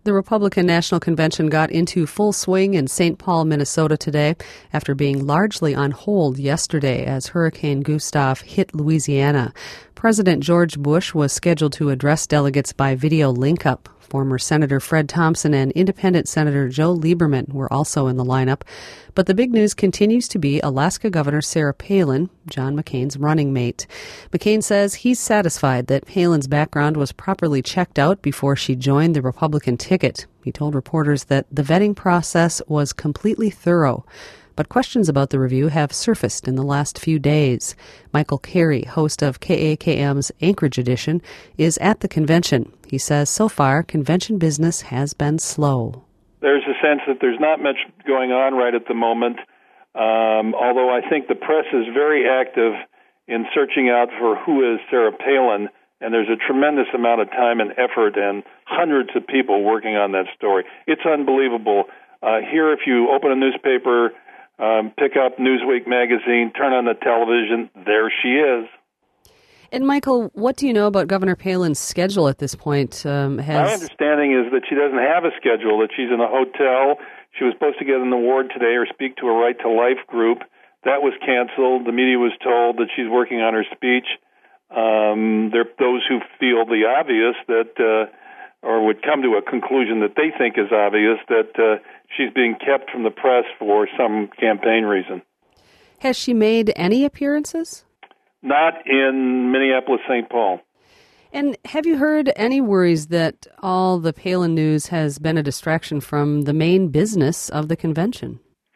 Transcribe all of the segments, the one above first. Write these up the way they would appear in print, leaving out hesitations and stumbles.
The Republican National Convention got into full swing in St. Paul, Minnesota today after being largely on hold yesterday as Hurricane Gustav hit Louisiana. President George Bush was scheduled to address delegates by video link-up. Former Senator Fred Thompson and Independent Senator Joe Lieberman were also in the lineup. But the big news continues to be Alaska Governor Sarah Palin, John McCain's running mate. McCain says he's satisfied that Palin's background was properly checked out before she joined the Republican ticket. He told reporters that the vetting process was completely thorough. But questions about the review have surfaced in the last few days. Michael Carey, host of KAKM's Anchorage edition, is at the convention. He says so far, convention business has been slow. There's a sense that there's not much going on right at the moment, although I think the press is very active in searching out for who is Sarah Palin, and there's a tremendous amount of time and effort and hundreds of people working on that story. It's unbelievable. Here, if you open a newspaper, pick up Newsweek magazine, turn on the television, there she is. And Michael, what do you know about Governor Palin's schedule at this point? My understanding is that she doesn't have a schedule, that she's in a hotel. She was supposed to get an award today or speak to a Right to Life group. That was canceled. The media was told that she's working on her speech. There are those who feel the obvious that, or would come to a conclusion that they think is obvious, that she's being kept from the press for some campaign reason. Has she made any appearances? Not in Minneapolis, St. Paul. And have you heard any worries that all the Palin news has been a distraction from the main business of the convention?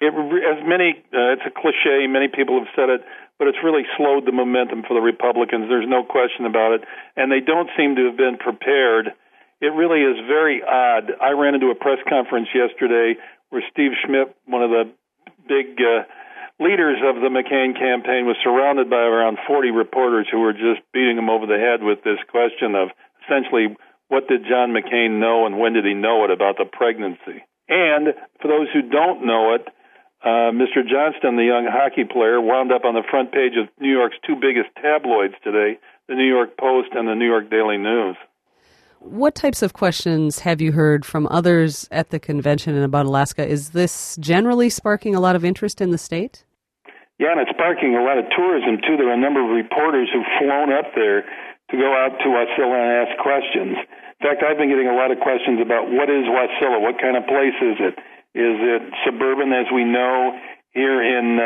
It's a cliche, many people have said it, but it's really slowed the momentum for the Republicans. There's no question about it. And they don't seem to have been prepared. It really is very odd. I ran into a press conference yesterday where Steve Schmidt, one of the big leaders of the McCain campaign, was surrounded by around 40 reporters who were just beating him over the head with this question of essentially what did John McCain know and when did he know it about the pregnancy. And for those who don't know it, Mr. Johnston, the young hockey player, wound up on the front page of New York's two biggest tabloids today, the New York Post and the New York Daily News. What types of questions have you heard from others at the convention and about Alaska? Is this generally sparking a lot of interest in the state? Yeah, and it's sparking a lot of tourism, too. There are a number of reporters who've flown up there to go out to Wasilla and ask questions. In fact, I've been getting a lot of questions about what is Wasilla, what kind of place is it? Is it suburban, as we know, here in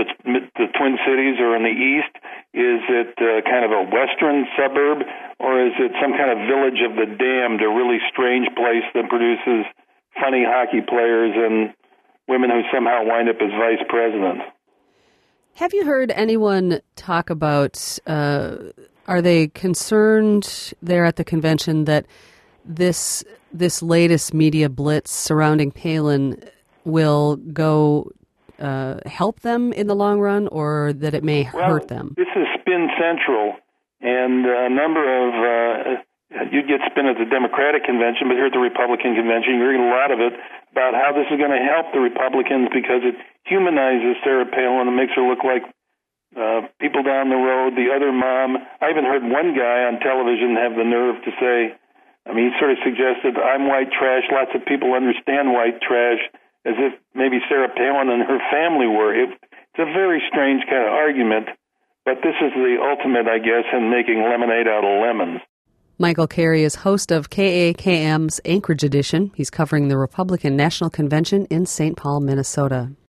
the Twin Cities or in the east? Is it kind of a western suburb, or is it some kind of village of the damned, a really strange place that produces funny hockey players and women who somehow wind up as vice presidents? Have you heard anyone talk about, are they concerned there at the convention that this latest media blitz surrounding Palin will go help them in the long run, or that it may hurt them? This is spin central, and a number of you'd get spin at the Democratic convention, but here at the Republican convention, you're getting a lot of it about how this is going to help the Republicans because it humanizes Sarah Palin and makes her look like people down the road, the other mom. I even heard one guy on television have the nerve to say, he sort of suggested, I'm white trash, lots of people understand white trash, as if maybe Sarah Palin and her family were. It's a very strange kind of argument, but this is the ultimate, I guess, in making lemonade out of lemons. Michael Carey is host of KAKM's Anchorage edition. He's covering the Republican National Convention in St. Paul, Minnesota.